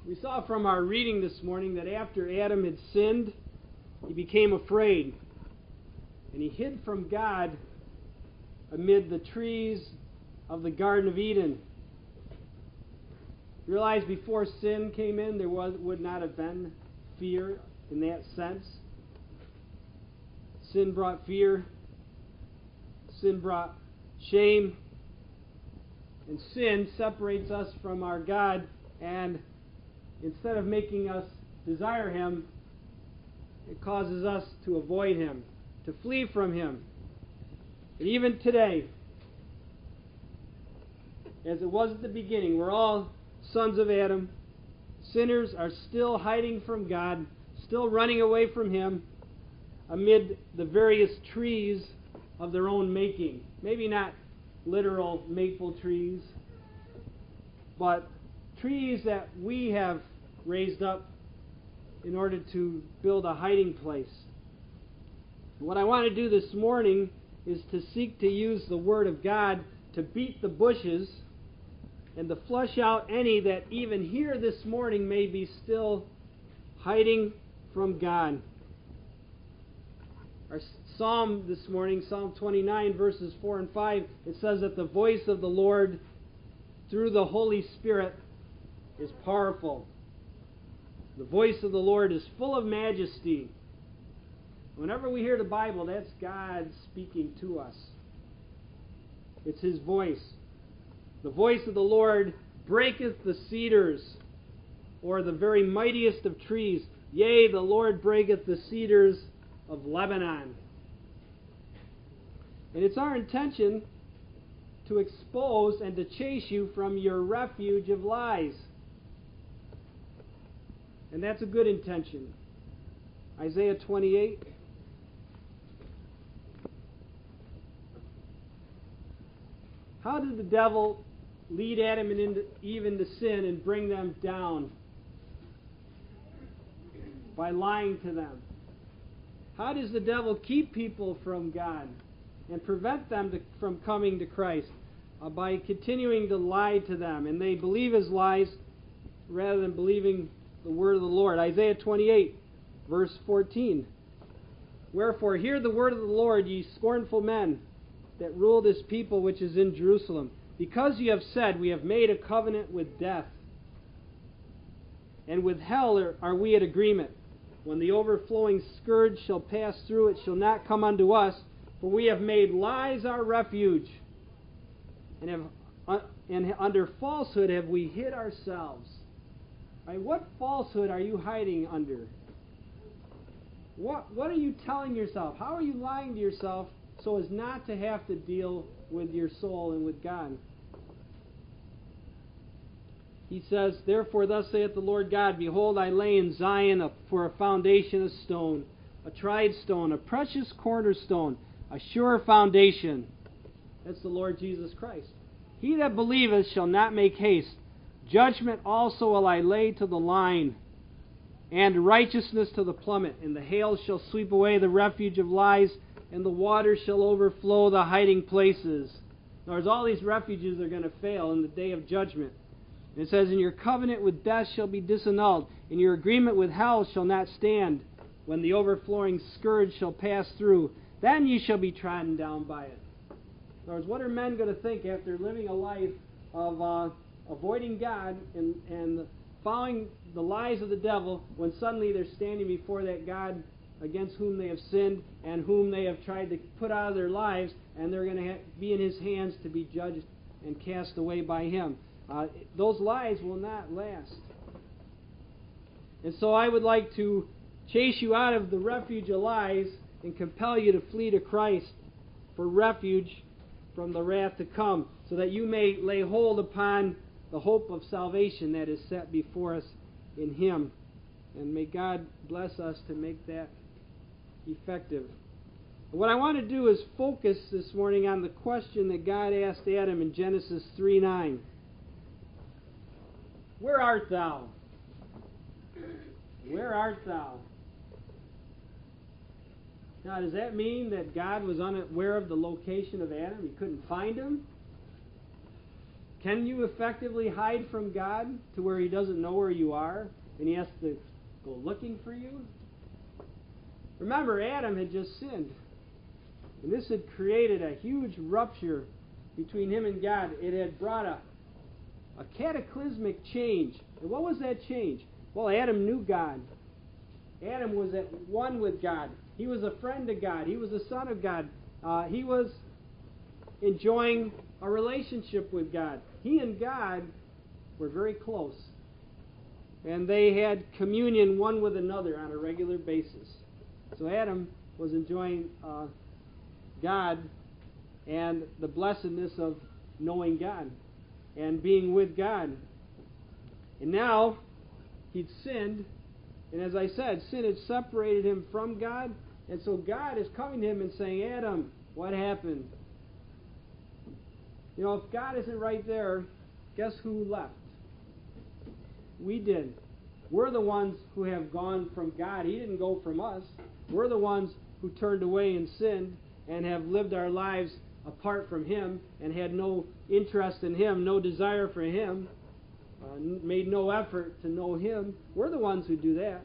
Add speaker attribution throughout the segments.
Speaker 1: We saw from our reading this morning that after Adam had sinned, he became afraid. And he hid from God amid the trees of the Garden of Eden. Realize before sin came in, there would not have been fear in that sense. Sin brought fear. Sin brought shame. And sin separates us from our God, and instead of making us desire Him, it causes us to avoid Him, to flee from Him. And even today, as it was at the beginning, we're all sons of Adam. Sinners are still hiding from God, still running away from Him amid the various trees of their own making. Maybe not literal maple trees, but trees that we have raised up in order to build a hiding place. What I want to do this morning is to seek to use the Word of God to beat the bushes and to flush out any that even here this morning may be still hiding from God. Our psalm this morning, Psalm 29, verses 4 and 5, it says that the voice of the Lord through the Holy Spirit is powerful. The voice of the Lord is full of majesty. Whenever we hear the Bible, that's God speaking to us. It's His voice. The voice of the Lord breaketh the cedars, or the very mightiest of trees. Yea, the Lord breaketh the cedars of Lebanon. And it's our intention to expose and to chase you from your refuge of lies. And that's a good intention. Isaiah 28. How did the devil lead Adam and Eve into sin and bring them down? By lying to them. How does the devil keep people from God and prevent them from coming to Christ? By continuing to lie to them. And they believe his lies rather than believing the word of the Lord. Isaiah 28, verse 14. Wherefore, hear the word of the Lord, ye scornful men that rule this people which is in Jerusalem. Because ye have said, we have made a covenant with death, and with hell are we at agreement. When the overflowing scourge shall pass through, it shall not come unto us, for we have made lies our refuge, and under falsehood have we hid ourselves. Right, what falsehood are you hiding under? What are you telling yourself? How are you lying to yourself so as not to have to deal with your soul and with God? He says, Therefore thus saith the Lord God, Behold, I lay in Zion for a foundation of stone, a tried stone, a precious cornerstone, a sure foundation. That's the Lord Jesus Christ. He that believeth shall not make haste. Judgment also will I lay to the line, and righteousness to the plummet. And the hail shall sweep away the refuge of lies, and the waters shall overflow the hiding places. In other words, all these refuges are going to fail in the day of judgment. And it says, And your covenant with death shall be disannulled, and your agreement with hell shall not stand. When the overflowing scourge shall pass through, then ye shall be trodden down by it. In other words, what are men going to think after living a life of avoiding God and following the lies of the devil when suddenly they're standing before that God against whom they have sinned and whom they have tried to put out of their lives, and they're going to be in His hands to be judged and cast away by Him? Those lies will not last. And so I would like to chase you out of the refuge of lies and compel you to flee to Christ for refuge from the wrath to come, so that you may lay hold upon the hope of salvation that is set before us in Him. And may God bless us to make that effective. What I want to do is focus this morning on the question that God asked Adam in Genesis 3:9. Where art thou? Where art thou? Now, does that mean that God was unaware of the location of Adam? He couldn't find him? Can you effectively hide from God to where He doesn't know where you are and He has to go looking for you? Remember, Adam had just sinned. And this had created a huge rupture between him and God. It had brought a cataclysmic change. And what was that change? Well, Adam knew God. Adam was at one with God. He was a friend of God. He was a son of God. He was enjoying a relationship with God. He and God were very close. And they had communion one with another on a regular basis. So Adam was enjoying God and the blessedness of knowing God and being with God. And now he'd sinned, and as I said, sin had separated him from God, and so God is coming to him and saying, Adam, what happened? You know, if God isn't right there, guess who left? We did. We're the ones who have gone from God. He didn't go from us. We're the ones who turned away and sinned and have lived our lives apart from Him and had no interest in Him, no desire for Him, made no effort to know Him. We're the ones who do that.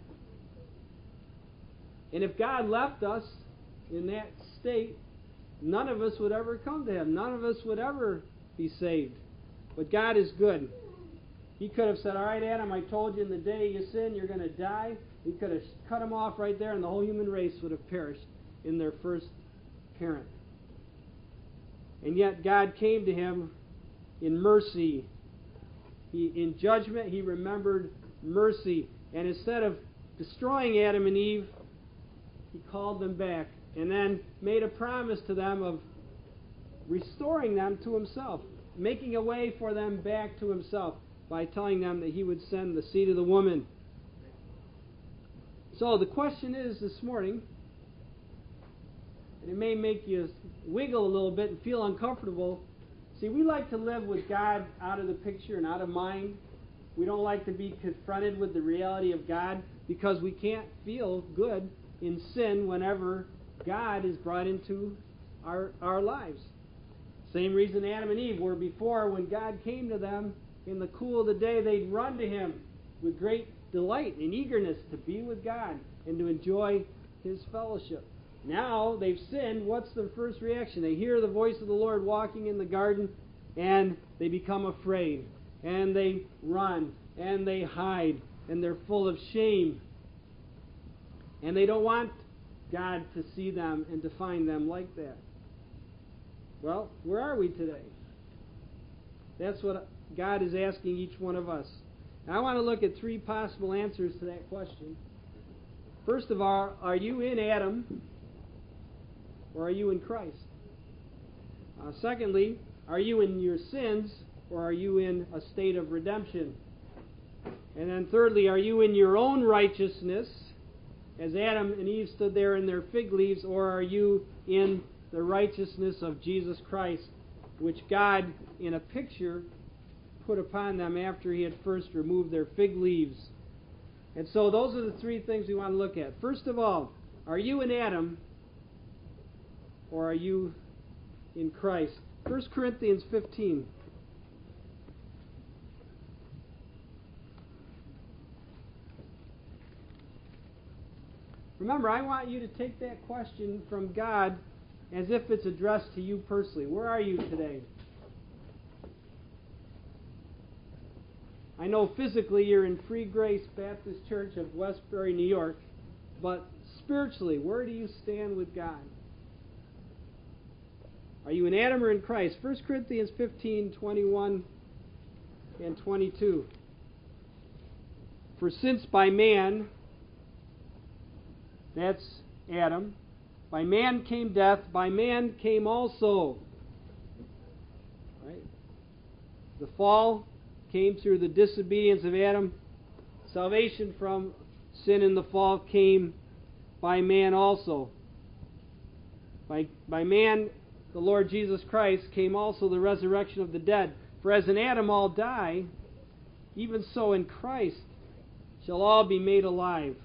Speaker 1: And if God left us in that state, none of us would ever come to Him. None of us would ever be saved. But God is good. He could have said, all right, Adam, I told you in the day you sin, you're going to die. He could have cut him off right there, and the whole human race would have perished in their first parent. And yet God came to him in mercy. In judgment, He remembered mercy. And instead of destroying Adam and Eve, He called them back and then made a promise to them of restoring them to Himself, making a way for them back to Himself by telling them that He would send the seed of the woman. So the question is this morning, and it may make you wiggle a little bit and feel uncomfortable. See, we like to live with God out of the picture and out of mind. We don't like to be confronted with the reality of God because we can't feel good in sin whenever God is brought into our lives. Same reason Adam and Eve were before. When God came to them in the cool of the day, they'd run to Him with great delight and eagerness to be with God and to enjoy His fellowship. Now they've sinned. What's the first reaction? They hear the voice of the Lord walking in the garden, and they become afraid, and they run, and they hide, and they're full of shame. And they don't want God to see them and to find them like that. Well, where are we today? That's what God is asking each one of us. Now, I want to look at three possible answers to that question. First of all, are you in Adam, or are you in Christ? Secondly, are you in your sins, or are you in a state of redemption? And then thirdly, are you in your own righteousness, as Adam and Eve stood there in their fig leaves, or are you in the righteousness of Jesus Christ, which God, in a picture, put upon them after He had first removed their fig leaves? And so those are the three things we want to look at. First of all, are you in Adam, or are you in Christ? 1 Corinthians 15. Remember, I want you to take that question from God as if it's addressed to you personally. Where are you today? I know physically you're in Free Grace Baptist Church of Westbury, New York, but spiritually, where do you stand with God? Are you in Adam or in Christ? 1 Corinthians 15:21 and 22. For since by man, that's Adam, by man came death, by man came also. Right? The fall came through the disobedience of Adam. Salvation from sin and the fall came by man also. By man, the Lord Jesus Christ, came also the resurrection of the dead. For as in Adam all die, even so in Christ shall all be made alive.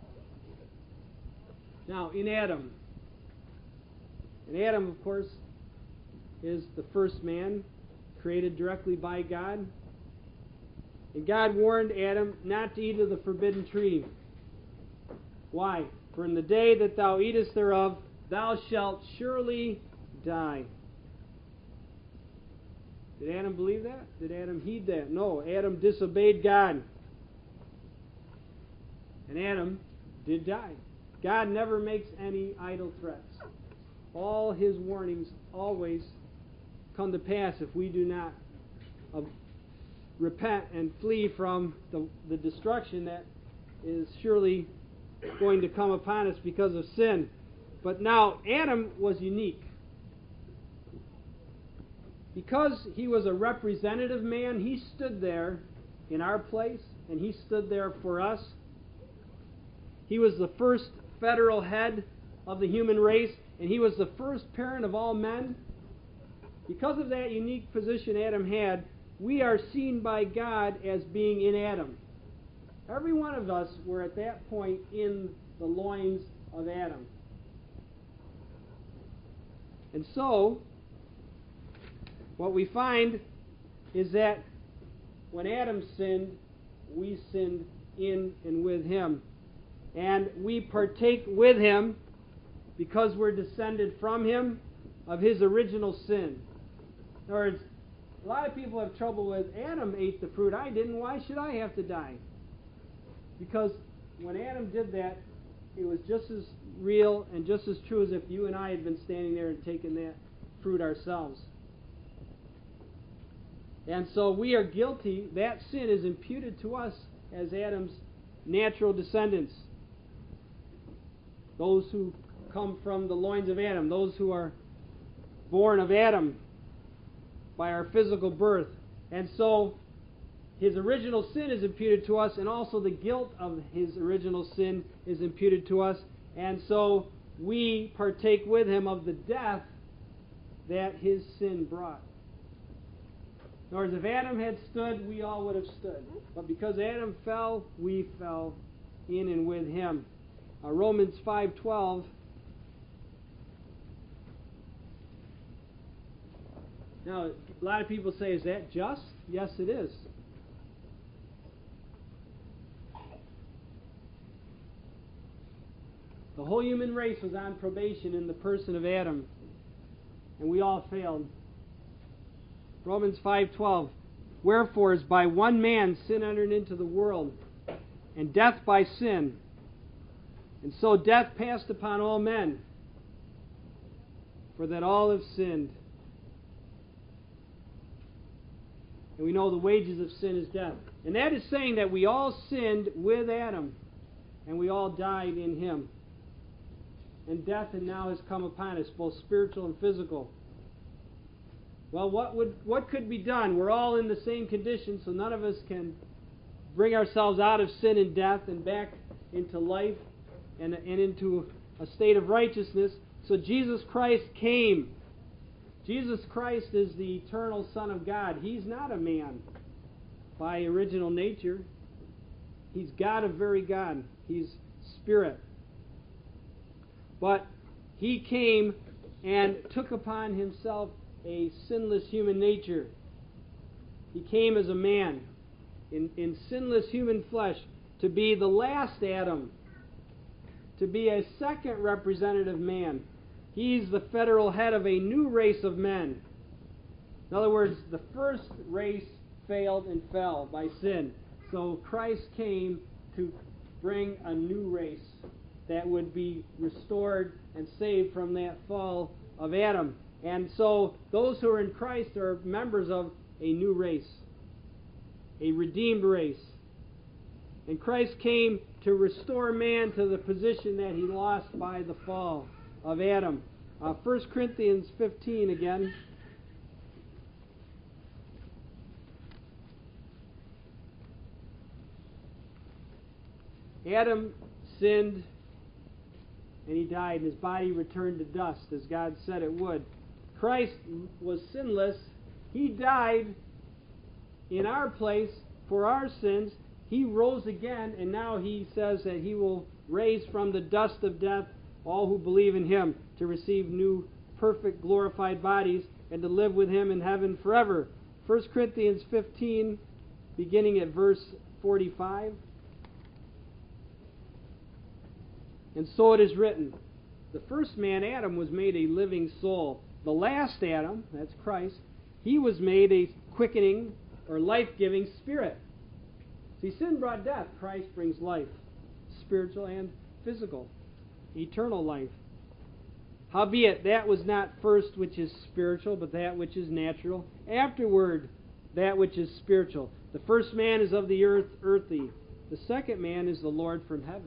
Speaker 1: Now, in Adam, of course, is the first man, created directly by God. And God warned Adam not to eat of the forbidden tree. Why? For in the day that thou eatest thereof, thou shalt surely die. Did Adam believe that? Did Adam heed that? No, Adam disobeyed God. And Adam did die. God never makes any idle threats. All His warnings always come to pass if we do not repent and flee from the destruction that is surely going to come upon us because of sin. But now, Adam was unique. Because he was a representative man, he stood there in our place, and he stood there for us. He was the first federal head of the human race, and he was the first parent of all men. Because of that unique position Adam had, we are seen by God as being in Adam. Every one of us were at that point in the loins of Adam. And so, what we find is that when Adam sinned, we sinned in and with him. And we partake with him, because we're descended from him, of his original sin. In other words, a lot of people have trouble with, Adam ate the fruit, I didn't, why should I have to die? Because when Adam did that, it was just as real and just as true as if you and I had been standing there and taken that fruit ourselves. And so we are guilty. That sin is imputed to us as Adam's natural descendants. Those who come from the loins of Adam, those who are born of Adam by our physical birth. And so his original sin is imputed to us, and also the guilt of his original sin is imputed to us. And so we partake with him of the death that his sin brought. In other words, if Adam had stood, we all would have stood. But because Adam fell, we fell in and with him. Romans 5:12. Now, a lot of people say, is that just? Yes, it is. The whole human race was on probation in the person of Adam, and we all failed. Romans 5:12. Wherefore, as by one man sin entered into the world, and death by sin, and so death passed upon all men, for that all have sinned. And we know the wages of sin is death. And that is saying that we all sinned with Adam, and we all died in him. And death now has come upon us, both spiritual and physical. Well, what could be done? We're all in the same condition, so none of us can bring ourselves out of sin and death and back into life and into a state of righteousness. So Jesus Christ came. Jesus Christ is the eternal Son of God. He's not a man by original nature. He's God of very God. He's Spirit. But He came and took upon Himself a sinless human nature. He came as a man in sinless human flesh to be the last Adam, to be a second representative man. He's the federal head of a new race of men. In other words, the first race failed and fell by sin. So Christ came to bring a new race that would be restored and saved from that fall of Adam. And so those who are in Christ are members of a new race, a redeemed race. And Christ came to restore man to the position that he lost by the fall of Adam. 1 Corinthians 15 again. Adam sinned and he died, and his body returned to dust, as God said it would. Christ was sinless. He died in our place for our sins. He rose again, and now he says that he will raise from the dust of death all who believe in him to receive new, perfect, glorified bodies and to live with him in heaven forever. 1 Corinthians 15, beginning at verse 45. And so it is written, the first man, Adam, was made a living soul. The last Adam, that's Christ, he was made a quickening or life-giving spirit. See, sin brought death. Christ brings life, spiritual and physical, eternal life. Howbeit, that was not first which is spiritual, but that which is natural. Afterward, that which is spiritual. The first man is of the earth, earthy. The second man is the Lord from heaven.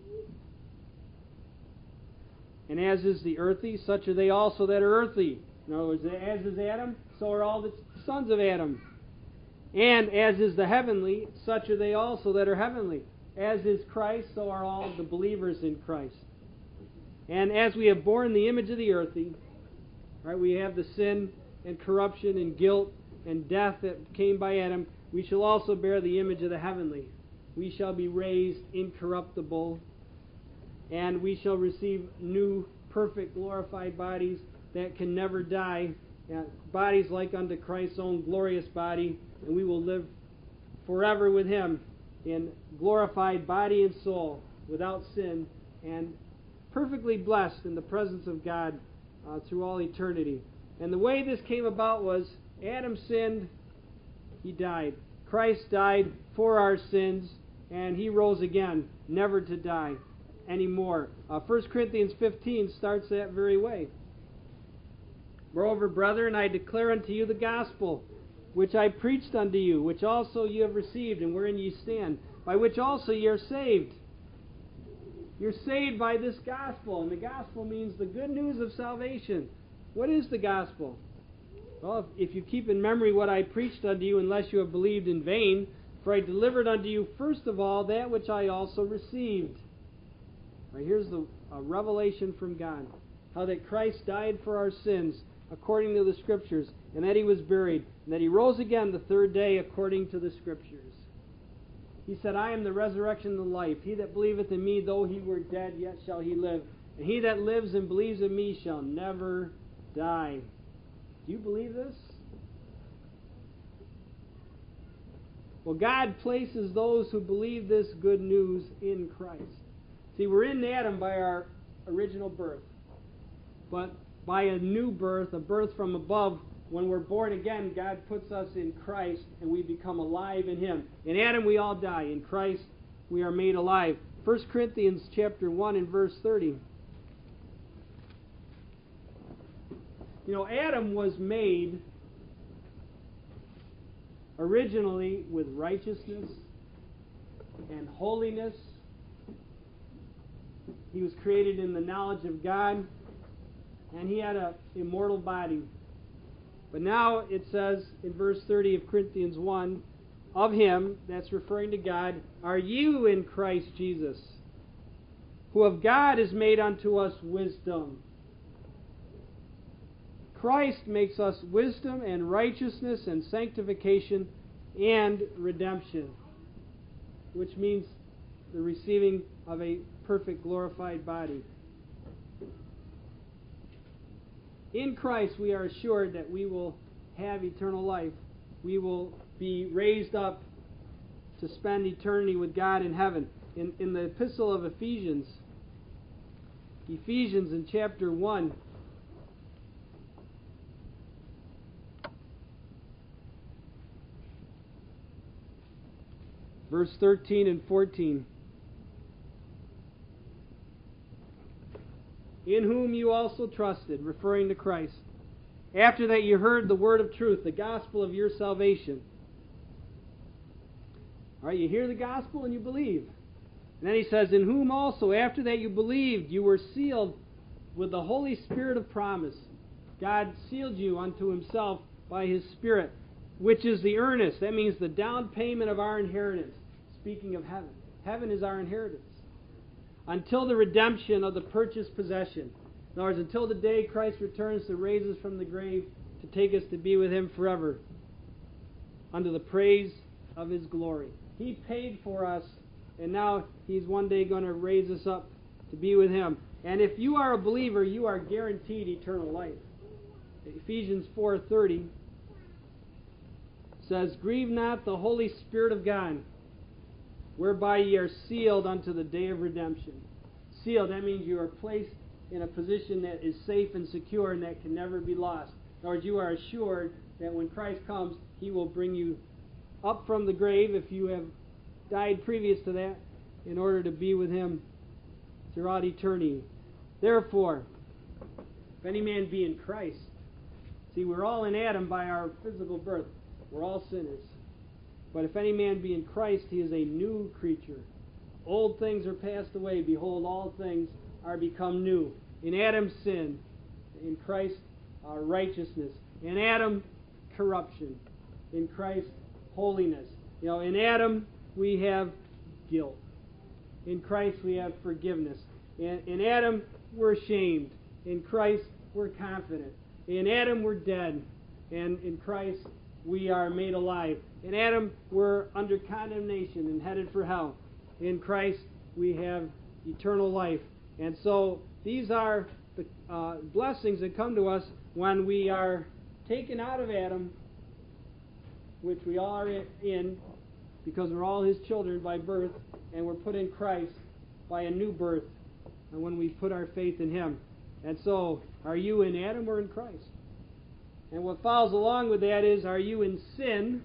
Speaker 1: And as is the earthy, such are they also that are earthy. In other words, as is Adam, so are all the sons of Adam. And as is the heavenly, such are they also that are heavenly. As is Christ, so are all the believers in Christ. And as we have borne the image of the earthy, right, we have the sin and corruption and guilt and death that came by Adam, we shall also bear the image of the heavenly. We shall be raised incorruptible, and we shall receive new, perfect, glorified bodies that can never die, bodies like unto Christ's own glorious body, and we will live forever with Him in glorified body and soul, without sin, and perfectly blessed in the presence of God through all eternity. And the way this came about was Adam sinned, he died. Christ died for our sins, and He rose again, never to die anymore. 1 Corinthians 15 starts that very way. Moreover, brethren, I declare unto you the gospel, which I preached unto you, which also you have received, and wherein ye stand, by which also ye are saved. You're saved by this gospel, and the gospel means the good news of salvation. What is the gospel? Well, if you keep in memory what I preached unto you, unless you have believed in vain, for I delivered unto you first of all that which I also received. Right, here's a revelation from God. How that Christ died for our sins according to the Scriptures, and that He was buried, and that He rose again the third day according to the Scriptures. He said, I am the resurrection and the life. He that believeth in me, though he were dead, yet shall he live. And he that lives and believes in me shall never die. Do you believe this? Well, God places those who believe this good news in Christ. See, we're in Adam by our original birth. But by a new birth, a birth from above, when we're born again, God puts us in Christ and we become alive in Him. In Adam we all die. In Christ we are made alive. 1 Corinthians chapter 1 and verse 30. You know, Adam was made originally with righteousness and holiness. He was created in the knowledge of God, and he had an immortal body. But now it says in verse 30 of Corinthians 1, of Him, that's referring to God, are you in Christ Jesus, who of God is made unto us wisdom. Christ makes us wisdom and righteousness and sanctification and redemption, which means the receiving of a perfect glorified body. In Christ we are assured that we will have eternal life. We will be raised up to spend eternity with God in heaven. In the epistle of Ephesians in chapter 1, verse 13 and 14. In whom you also trusted, referring to Christ, after that you heard the word of truth, the gospel of your salvation. All right, you hear the gospel and you believe. And then he says, in whom also, after that you believed, you were sealed with the Holy Spirit of promise. God sealed you unto Himself by His Spirit, which is the earnest. That means the down payment of our inheritance. Speaking of heaven. Heaven is our inheritance. Until the redemption of the purchased possession. In other words, until the day Christ returns to raise us from the grave to take us to be with Him forever. Under the praise of His glory. He paid for us, and now He's one day going to raise us up to be with Him. And if you are a believer, you are guaranteed eternal life. Ephesians 4:30. says, "Grieve not the Holy Spirit of God, whereby ye are sealed unto the day of redemption." Sealed, that means you are placed in a position that is safe and secure and that can never be lost. In other words, you are assured that when Christ comes, He will bring you up from the grave, if you have died previous to that, in order to be with Him throughout eternity. Therefore, if any man be in Christ, see, we're all in Adam by our physical birth. We're all sinners. But if any man be in Christ, he is a new creature. Old things are passed away. Behold, all things are become new. In Adam, sin. In Christ, righteousness. In Adam, corruption. In Christ, holiness. In Adam, we have guilt. In Christ, we have forgiveness. In Adam, we're ashamed. In Christ, we're confident. In Adam, we're dead. And in Christ, we are made alive. In Adam, we're under condemnation and headed for hell. In Christ, we have eternal life. And so these are the blessings that come to us when we are taken out of Adam, which we all are in, because we're all His children by birth, and we're put in Christ by a new birth, and when we put our faith in Him. And so, are you in Adam or in Christ? And what follows along with that is, are you in sin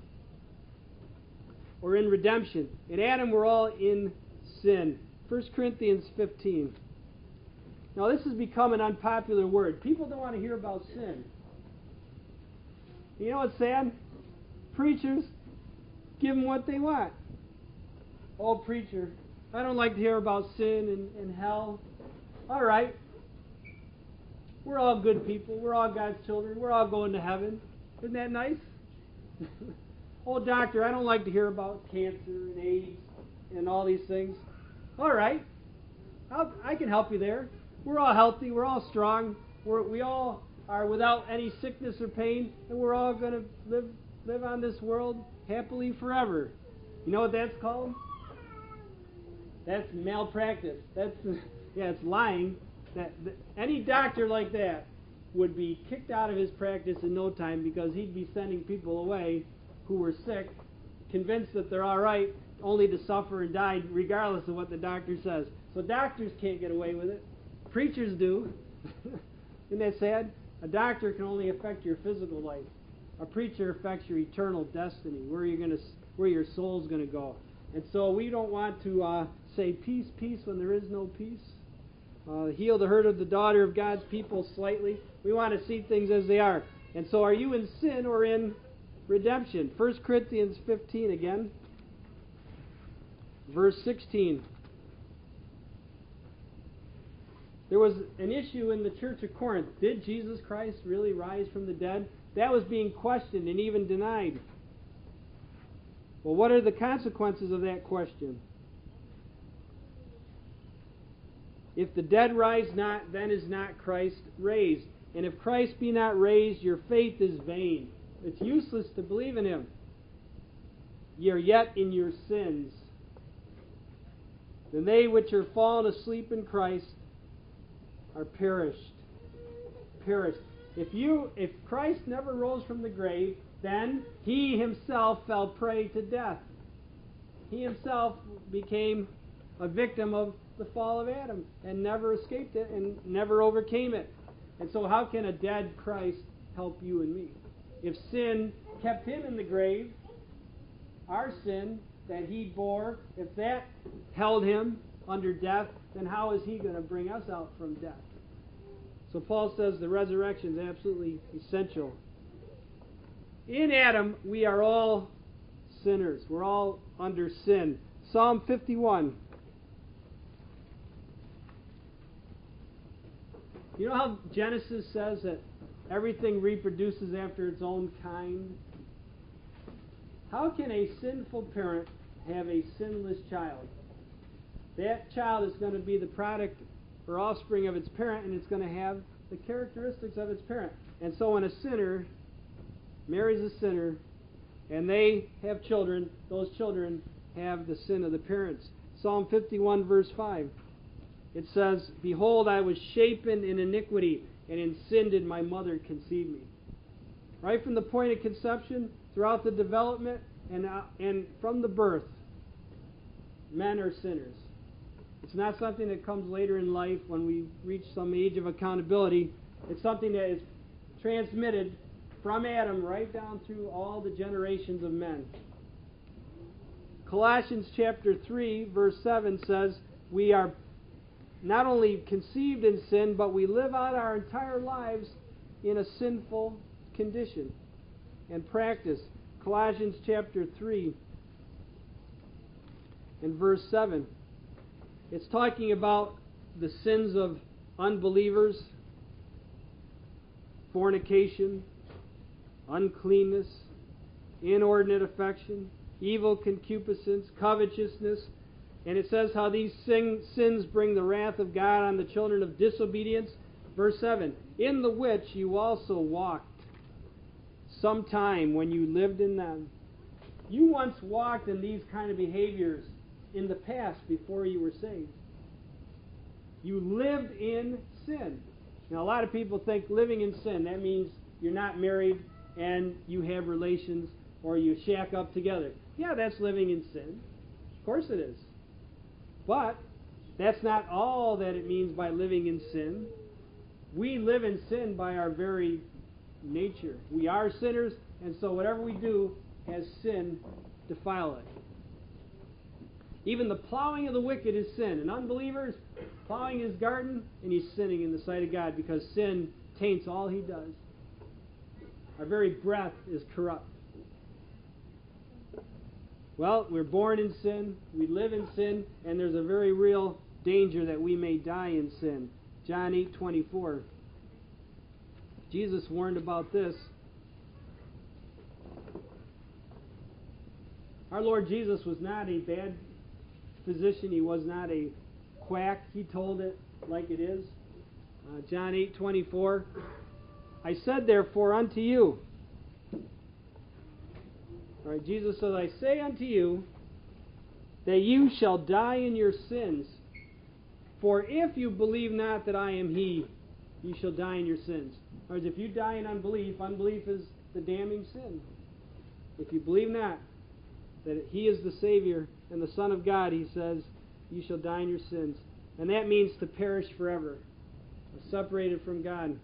Speaker 1: or in redemption? In Adam, we're all in sin. 1 Corinthians 15. Now, this has become an unpopular word. People don't want to hear about sin. You know what's sad? Preachers give them what they want. Oh, preacher, I don't like to hear about sin and hell. All right. We're all good people. We're all God's children. We're all going to heaven. Isn't that nice? Oh, doctor, I don't like to hear about cancer and AIDS and all these things. All right. I can help you there. We're all healthy. We're all strong. We all are without any sickness or pain, and we're all going to live on this world happily forever. You know what that's called? That's malpractice. It's lying. Any doctor like that would be kicked out of his practice in no time, because he'd be sending people away who were sick, convinced that they're all right, only to suffer and die regardless of what the doctor says. So doctors can't get away with it. Preachers do. Isn't that sad? A doctor can only affect your physical life. A preacher affects your eternal destiny, where your soul's going to go. And so we don't want to say peace, peace when there is no peace. Heal the hurt of the daughter of God's people slightly. We want to see things as they are. And so, are you in sin or in redemption? 1 Corinthians 15 again. Verse 16. There was an issue in the church of Corinth. Did Jesus Christ really rise from the dead? That was being questioned and even denied. Well, what are the consequences of that question? If the dead rise not, then is not Christ raised. And if Christ be not raised, your faith is vain. It's useless to believe in Him. Ye are yet in your sins. Then they which are fallen asleep in Christ are perished. Perished. If Christ never rose from the grave, then He Himself fell prey to death. He Himself became a victim of the fall of Adam and never escaped it and never overcame it. And so how can a dead Christ help you and me? If sin kept Him in the grave, our sin that He bore, if that held Him under death, then how is He going to bring us out from death? So Paul says the resurrection is absolutely essential. In Adam, we are all sinners. We're all under sin. Psalm 51. You know how Genesis says that everything reproduces after its own kind? How can a sinful parent have a sinless child? That child is going to be the product or offspring of its parent, and it's going to have the characteristics of its parent. And so when a sinner marries a sinner and they have children, those children have the sin of the parents. Psalm 51 verse 5. It says, Behold, I was shapen in iniquity, and in sin did my mother conceive me. Right from the point of conception, throughout the development and from the birth, men are sinners. It's not something that comes later in life when we reach some age of accountability. It's something that is transmitted from Adam right down through all the generations of men. Colossians chapter 3, verse 7 says, we are not only conceived in sin, but we live out our entire lives in a sinful condition and practice. Colossians chapter 3 and verse 7. It's talking about the sins of unbelievers, fornication, uncleanness, inordinate affection, evil concupiscence, covetousness. And it says how these sins bring the wrath of God on the children of disobedience. Verse 7, in the which you also walked sometime when you lived in them. You once walked in these kind of behaviors in the past before you were saved. You lived in sin. Now, a lot of people think living in sin, that means you're not married and you have relations or you shack up together. Yeah, that's living in sin. Of course it is. But that's not all that it means by living in sin. We live in sin by our very nature. We are sinners, and so whatever we do has sin defile it. Even the plowing of the wicked is sin. An unbeliever is plowing his garden, and he's sinning in the sight of God because sin taints all he does. Our very breath is corrupt. Well, we're born in sin, we live in sin, and there's a very real danger that we may die in sin. John 8:24. Jesus warned about this. Our Lord Jesus was not a bad physician. He was not a quack. He told it like it is. John 8:24. I said therefore unto you. All right, Jesus says, I say unto you that you shall die in your sins. For if you believe not that I am He, you shall die in your sins. In other words, if you die in unbelief, unbelief is the damning sin. If you believe not that He is the Savior and the Son of God, He says, you shall die in your sins. And that means to perish forever, separated from God.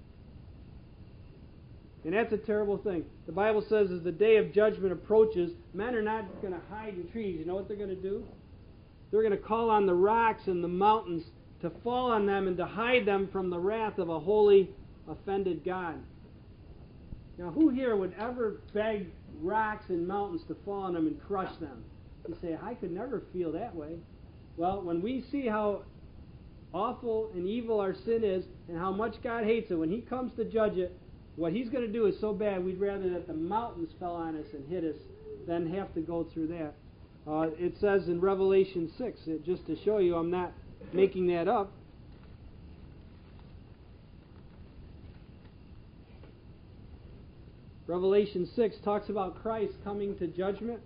Speaker 1: And that's a terrible thing. The Bible says as the day of judgment approaches, men are not going to hide in trees. You know what they're going to do? They're going to call on the rocks and the mountains to fall on them and to hide them from the wrath of a holy, offended God. Now, who here would ever beg rocks and mountains to fall on them and crush them? You say, I could never feel that way. Well, when we see how awful and evil our sin is and how much God hates it, when He comes to judge it, what He's going to do is so bad, we'd rather that the mountains fell on us and hit us than have to go through that. It says in Revelation 6, just to show you I'm not making that up. Revelation 6 talks about Christ coming to judgment.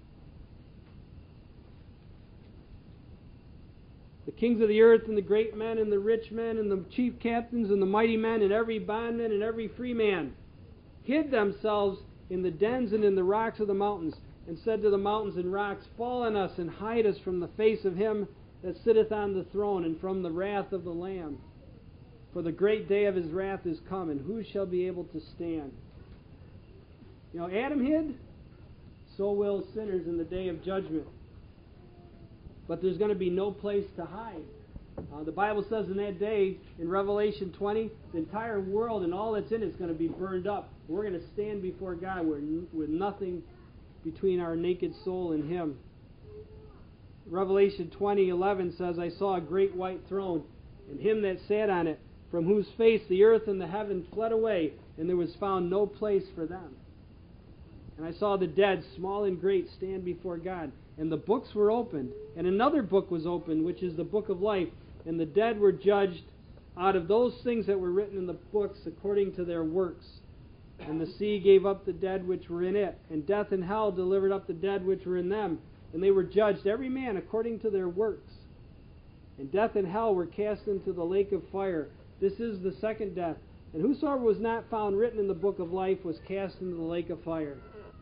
Speaker 1: The kings of the earth and the great men and the rich men and the chief captains and the mighty men and every bondman and every free man hid themselves in the dens and in the rocks of the mountains and said to the mountains and rocks, fall on us and hide us from the face of Him that sitteth on the throne and from the wrath of the Lamb. For the great day of His wrath is come, and who shall be able to stand? You know, Adam hid, so will sinners in the day of judgment. But there's going to be no place to hide. The Bible says in that day, in Revelation 20, the entire world and all that's in it is going to be burned up. We're going to stand before God with nothing between our naked soul and Him. Revelation 20:11 says, I saw a great white throne, and Him that sat on it, from whose face the earth and the heaven fled away, and there was found no place for them. And I saw the dead, small and great, stand before God. And the books were opened. And another book was opened, which is the book of life. And the dead were judged out of those things that were written in the books according to their works. And the sea gave up the dead which were in it. And death and hell delivered up the dead which were in them. And they were judged, every man according to their works. And death and hell were cast into the lake of fire. This is the second death. And whosoever was not found written in the book of life was cast into the lake of fire.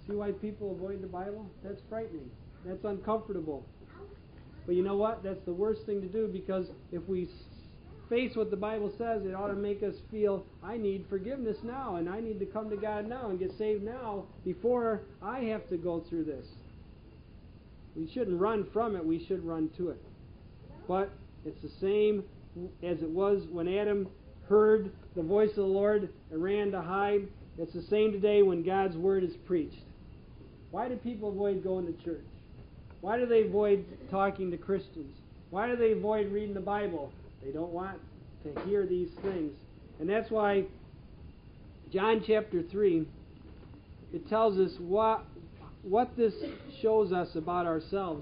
Speaker 1: See why people avoid the Bible? That's frightening. That's uncomfortable. But you know what? That's the worst thing to do, because if we face what the Bible says, it ought to make us feel, I need forgiveness now, and I need to come to God now and get saved now before I have to go through this. We shouldn't run from it. We should run to it. But it's the same as it was when Adam heard the voice of the Lord and ran to hide. It's the same today when God's Word is preached. Why do people avoid going to church? Why do they avoid talking to Christians? Why do they avoid reading the Bible? They don't want to hear these things. And that's why John chapter 3, it tells us what this shows us about ourselves.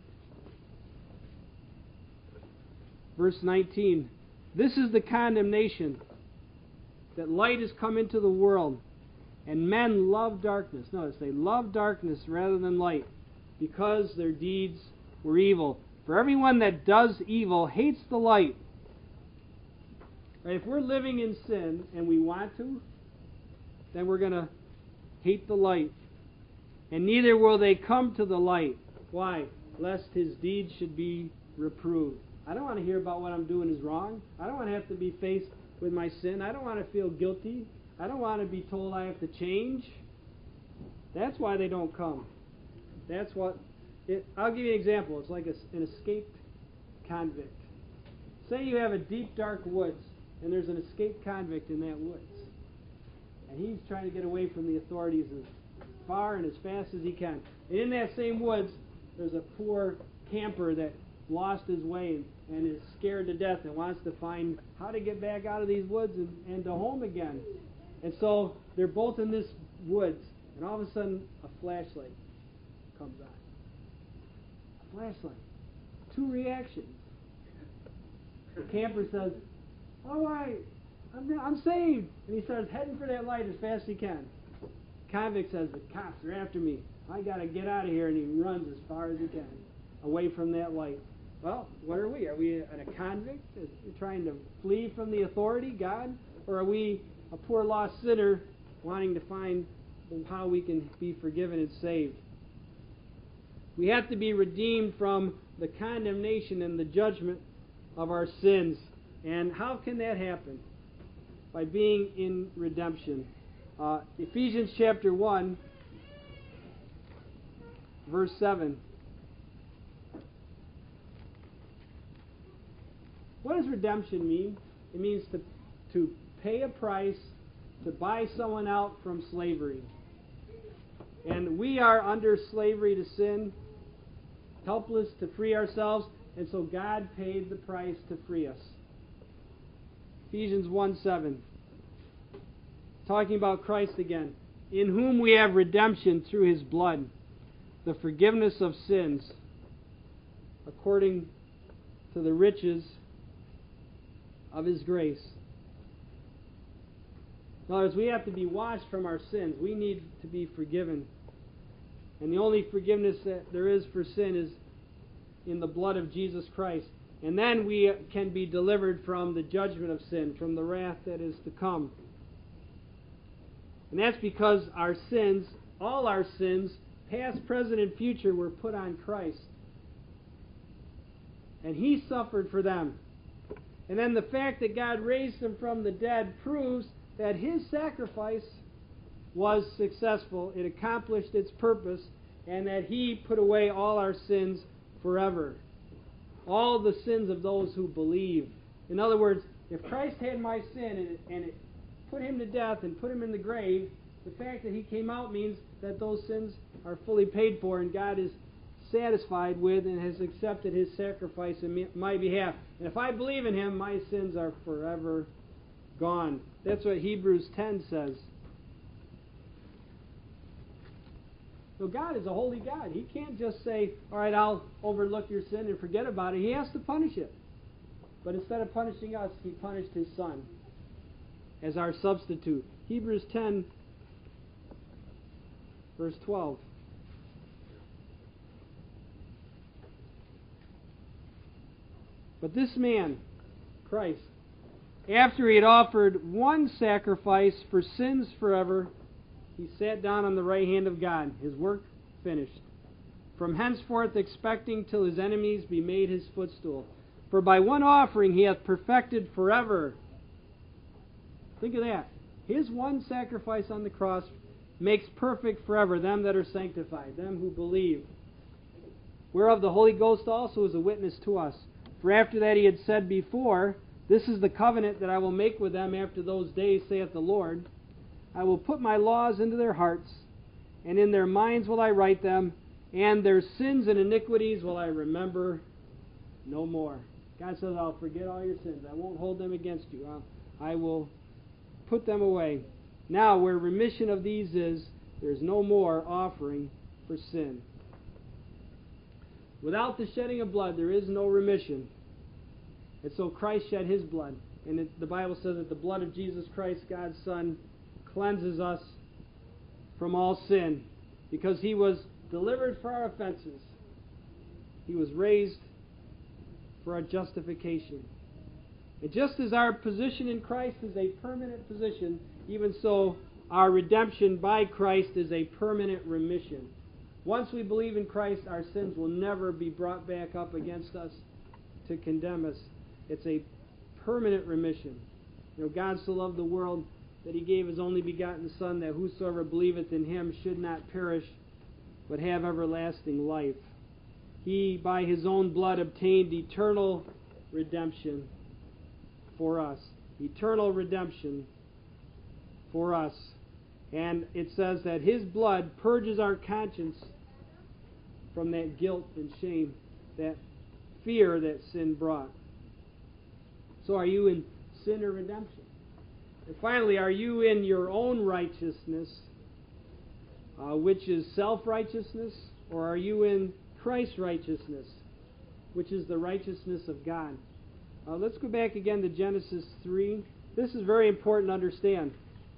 Speaker 1: Verse 19, this is the condemnation, that light has come into the world, and men love darkness. Notice, they love darkness rather than light, because their deeds were evil. For everyone that does evil hates the light. Right, if we're living in sin and we want to, then we're going to hate the light. And neither will they come to the light. Why? Lest his deeds should be reproved. I don't want to hear about what I'm doing is wrong. I don't want to have to be faced with my sin. I don't want to feel guilty. I don't want to be told I have to change. That's why they don't come. That's what... I'll give you an example. It's like an escaped convict. Say you have a deep, dark woods, and there's an escaped convict in that woods. And he's trying to get away from the authorities as far and as fast as he can. And in that same woods, there's a poor camper that lost his way and is scared to death and wants to find how to get back out of these woods and to home again. And so they're both in this woods, and all of a sudden a flashlight comes on. A flashlight. Two reactions. The camper says, all right, I'm saved. And he starts heading for that light as fast as he can. Convict says, the cops are after me. I got to get out of here. And he runs as far as he can away from that light. Well, what are we? Are we a convict trying to flee from the authority, God? Or are we a poor lost sinner wanting to find how we can be forgiven and saved? We have to be redeemed from the condemnation and the judgment of our sins. And how can that happen? By being in redemption. Ephesians chapter 1, verse 7. What does redemption mean? It means to pay a price, to buy someone out from slavery. And we are under slavery to sin, helpless to free ourselves, and so God paid the price to free us. Ephesians 1:7. Talking about Christ again. In whom we have redemption through His blood, the forgiveness of sins, according to the riches of His grace. In other words, we have to be washed from our sins. We need to be forgiven. And the only forgiveness that there is for sin is in the blood of Jesus Christ. And then we can be delivered from the judgment of sin, from the wrath that is to come. And that's because our sins, all our sins, past, present, and future, were put on Christ. And He suffered for them. And then the fact that God raised Him from the dead proves that His sacrifice was successful. It accomplished its purpose, and that He put away all our sins forever. All the sins of those who believe. In other words, if Christ had my sin and it put Him to death and put Him in the grave, the fact that He came out means that those sins are fully paid for, and God is satisfied with and has accepted His sacrifice in my behalf. And if I believe in Him, my sins are forever gone. That's what Hebrews 10 says. So God is a holy God. He can't just say, all right, I'll overlook your sin and forget about it. He has to punish it. But instead of punishing us, He punished His Son as our substitute. Hebrews 10, verse 12. But this man, Christ, after He had offered one sacrifice for sins forever, He sat down on the right hand of God, his work finished. From henceforth expecting till his enemies be made his footstool. For by one offering he hath perfected forever. Think of that. His one sacrifice on the cross makes perfect forever them that are sanctified, them who believe. Whereof the Holy Ghost also is a witness to us. For after that he had said before, This is the covenant that I will make with them after those days, saith the Lord. I will put my laws into their hearts, and in their minds will I write them, and their sins and iniquities will I remember no more. God says, I'll forget all your sins. I won't hold them against you. I will put them away. Now, where remission of these is, there's no more offering for sin. Without the shedding of blood, there is no remission. And so Christ shed his blood. And the Bible says that the blood of Jesus Christ, God's Son, cleanses us from all sin. Because he was delivered for our offenses. He was raised for our justification. And just as our position in Christ is a permanent position, even so our redemption by Christ is a permanent remission. Once we believe in Christ, our sins will never be brought back up against us to condemn us. It's a permanent remission. You know, God so loved the world that he gave his only begotten Son, that whosoever believeth in him should not perish, but have everlasting life. He, by his own blood, obtained eternal redemption for us. Eternal redemption for us. And it says that his blood purges our conscience from that guilt and shame, that fear that sin brought. So are you in sin or redemption? And finally, are you in your own righteousness, which is self-righteousness, or are you in Christ's righteousness, which is the righteousness of God? Let's go back again to Genesis 3. This is very important to understand.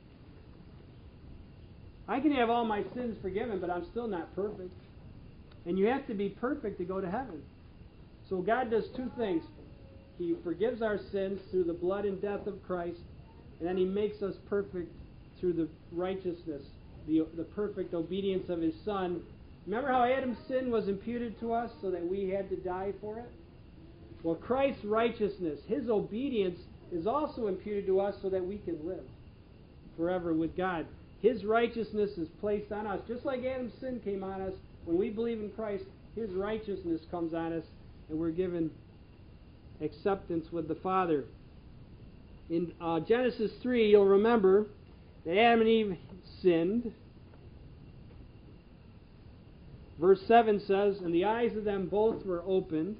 Speaker 1: I can have all my sins forgiven, but I'm still not perfect. And you have to be perfect to go to heaven. So God does two things. He forgives our sins through the blood and death of Christ, and then he makes us perfect through the righteousness, the perfect obedience of his Son. Remember how Adam's sin was imputed to us so that we had to die for it? Well, Christ's righteousness, his obedience, is also imputed to us so that we can live forever with God. His righteousness is placed on us. Just like Adam's sin came on us, when we believe in Christ, his righteousness comes on us, and we're given acceptance with the Father. In Genesis 3, you'll remember that Adam and Eve sinned. Verse 7 says, And the eyes of them both were opened,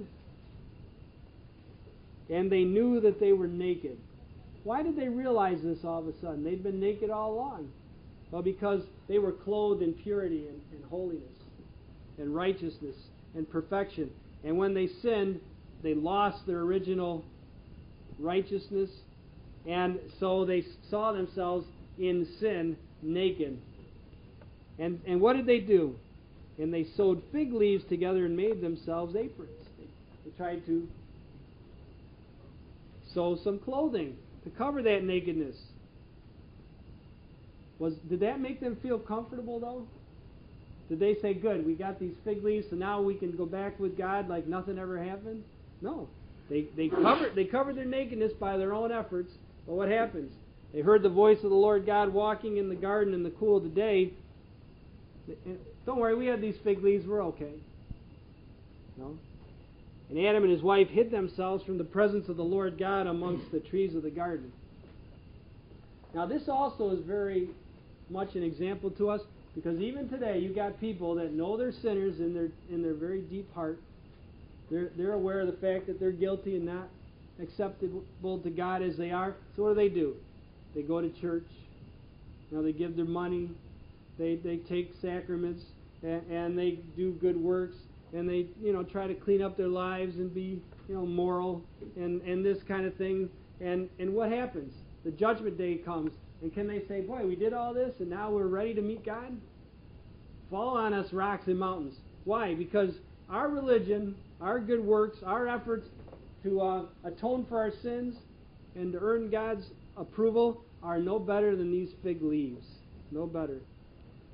Speaker 1: and they knew that they were naked. Why did they realize this all of a sudden? They'd been naked all along. Well, because they were clothed in purity and holiness and righteousness and perfection. And when they sinned, they lost their original righteousness, and so they saw themselves in sin naked. And what did they do? And they sewed fig leaves together and made themselves aprons. They tried to sew some clothing to cover that nakedness. Did that make them feel comfortable, though? Did they say, good, we got these fig leaves, so now we can go back with God like nothing ever happened? No. They covered their nakedness by their own efforts. But what happens? They heard the voice of the Lord God walking in the garden in the cool of the day. Don't worry, we have these fig leaves, we're okay. No? And Adam and his wife hid themselves from the presence of the Lord God amongst the trees of the garden. Now this also is very much an example to us, because even today you got people that know they're sinners in their very deep heart. They're aware of the fact that they're guilty and not acceptable to God as they are. So what do? They go to church. They give their money. They take sacraments, and they do good works, and they try to clean up their lives and be moral and this kind of thing. And what happens? The judgment day comes, and can they say, boy, we did all this and now we're ready to meet God? Fall on us rocks and mountains. Why? Because our religion, our good works, our efforts to atone for our sins and to earn God's approval are no better than these fig leaves. No better.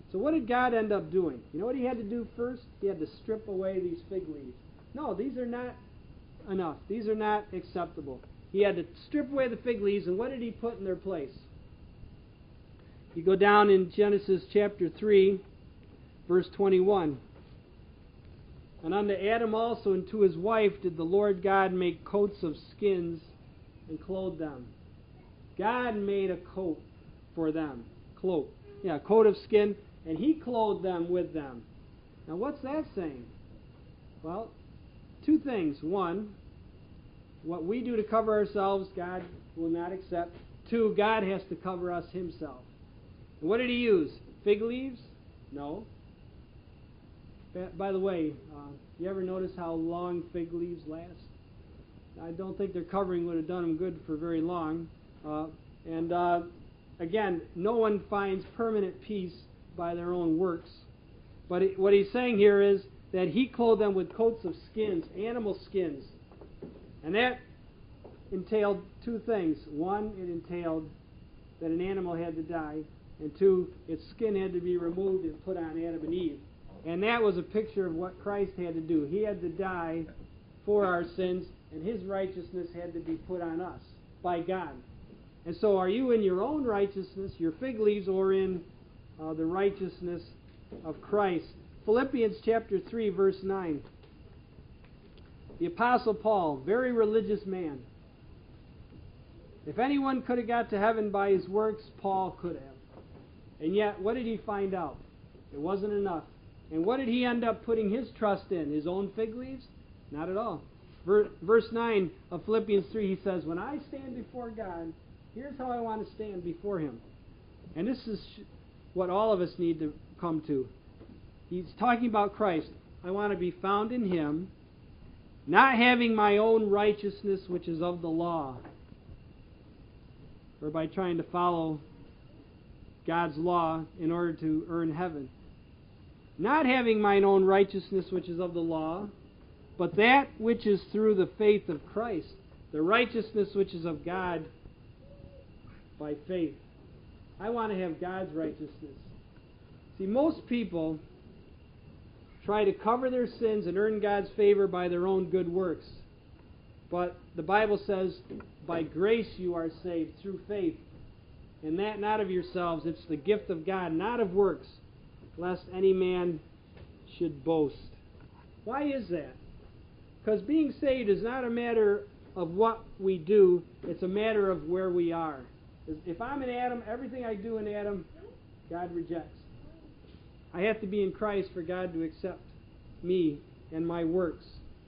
Speaker 1: So what did God end up doing? You know what he had to do first? He had to strip away these fig leaves. No, these are not enough. These are not acceptable. He had to strip away the fig leaves, and what did he put in their place? You go down in Genesis chapter 3, verse 21. And unto Adam also and to his wife did the Lord God make coats of skins and clothe them. God made a coat for them. Coat of skin, and he clothed them with them. Now what's that saying? Well, two things. One, what we do to cover ourselves, God will not accept. Two, God has to cover us himself. And what did he use? Fig leaves? No. By the way, you ever notice how long fig leaves last? I don't think their covering would have done them good for very long. Again, no one finds permanent peace by their own works. But what he's saying here is that he clothed them with coats of skins, animal skins. And that entailed two things. One, it entailed that an animal had to die. And two, its skin had to be removed and put on Adam and Eve. And that was a picture of what Christ had to do. He had to die for our sins, and his righteousness had to be put on us by God. And so are you in your own righteousness, your fig leaves, or in the righteousness of Christ? Philippians chapter 3, verse 9. The Apostle Paul, very religious man. If anyone could have got to heaven by his works, Paul could have. And yet, what did he find out? It wasn't enough. And what did he end up putting his trust in? His own fig leaves? Not at all. Verse 9 of Philippians 3, he says, when I stand before God, here's how I want to stand before him. And this is what all of us need to come to. He's talking about Christ. I want to be found in him, not having my own righteousness, which is of the law, or by trying to follow God's law in order to earn heaven. Not having mine own righteousness, which is of the law, but that which is through the faith of Christ, the righteousness which is of God by faith. I want to have God's righteousness. See, most people try to cover their sins and earn God's favor by their own good works. But the Bible says, by grace you are saved through faith. And that not of yourselves, it's the gift of God, not of works, lest any man should boast. Why is that? Because being saved is not a matter of what we do, it's a matter of where we are. If I'm in Adam, everything I do in Adam, God rejects. I have to be in Christ for God to accept me and my works.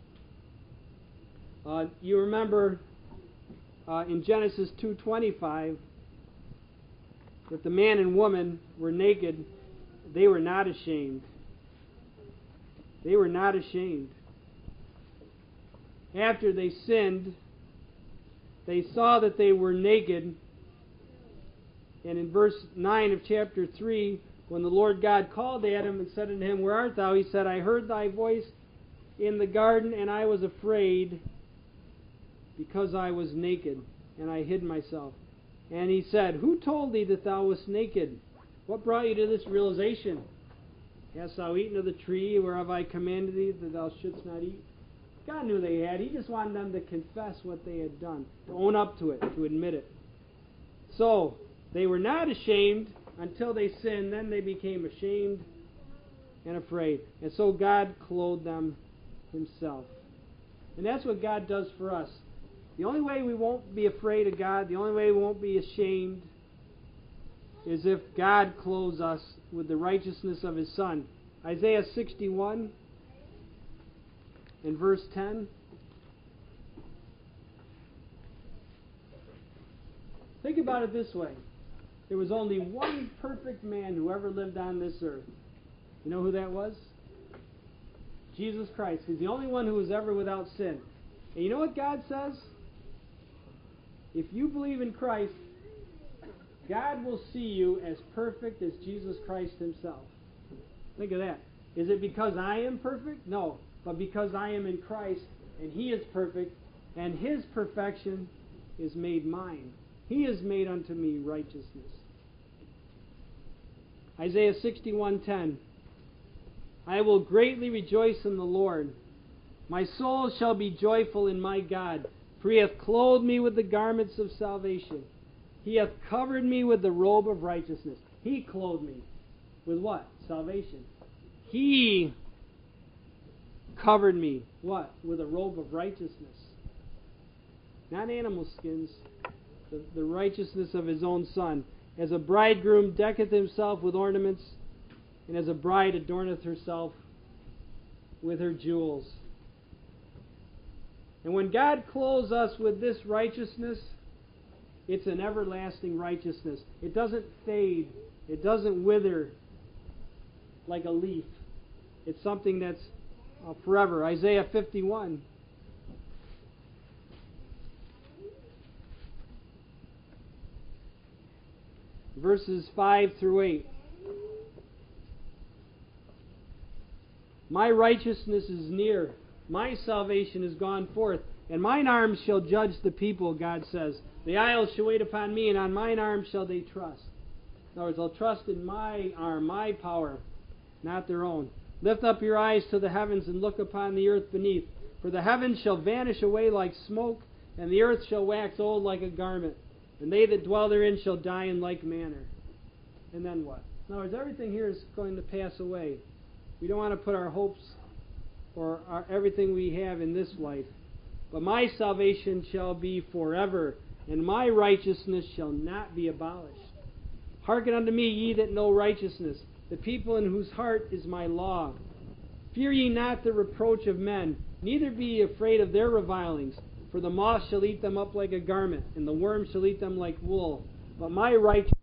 Speaker 1: You remember in Genesis 2:25 that the man and woman were naked. They were not ashamed. They were not ashamed. After they sinned, they saw that they were naked. And in verse 9 of chapter 3, when the Lord God called Adam and said unto him, where art thou? He said, I heard thy voice in the garden, and I was afraid because I was naked, and I hid myself. And he said, who told thee that thou wast naked? What brought you to this realization? Hast thou eaten of the tree whereof I commanded thee that thou shouldst not eat? God knew they had. He just wanted them to confess what they had done, to own up to it, to admit it. So, they were not ashamed until they sinned. Then they became ashamed and afraid. And so God clothed them himself. And that's what God does for us. The only way we won't be afraid of God, the only way we won't be ashamed, is if God clothes us with the righteousness of his Son. Isaiah 61 and verse 10. Think about it this way. There was only one perfect man who ever lived on this earth. You know who that was? Jesus Christ. He's the only one who was ever without sin. And you know what God says? If you believe in Christ, God will see you as perfect as Jesus Christ himself. Think of that. Is it because I am perfect? No. But because I am in Christ, and he is perfect, and his perfection is made mine. He has made unto me righteousness. Isaiah 61:10. I will greatly rejoice in the Lord. My soul shall be joyful in my God, for he hath clothed me with the garments of salvation. He hath covered me with the robe of righteousness. He clothed me with what? Salvation. He covered me, what? With a robe of righteousness. Not animal skins, the righteousness of his own Son. As a bridegroom decketh himself with ornaments, and as a bride adorneth herself with her jewels. And when God clothes us with this righteousness, it's an everlasting righteousness. It doesn't fade. It doesn't wither like a leaf. It's something that's forever. Isaiah 51. Verses 5 through 8. My righteousness is near. My salvation is gone forth. And mine arm shall judge the people, God says. The isles shall wait upon me, and on mine arm shall they trust. In other words, they'll trust in my arm, my power, not their own. Lift up your eyes to the heavens and look upon the earth beneath. For the heavens shall vanish away like smoke, and the earth shall wax old like a garment. And they that dwell therein shall die in like manner. And then what? In other words, everything here is going to pass away. We don't want to put our hopes or everything we have in this life. But my salvation shall be forever, and my righteousness shall not be abolished. Hearken unto me, ye that know righteousness, the people in whose heart is my law. Fear ye not the reproach of men, neither be ye afraid of their revilings. For the moth shall eat them up like a garment, and the worm shall eat them like wool. But my righteousness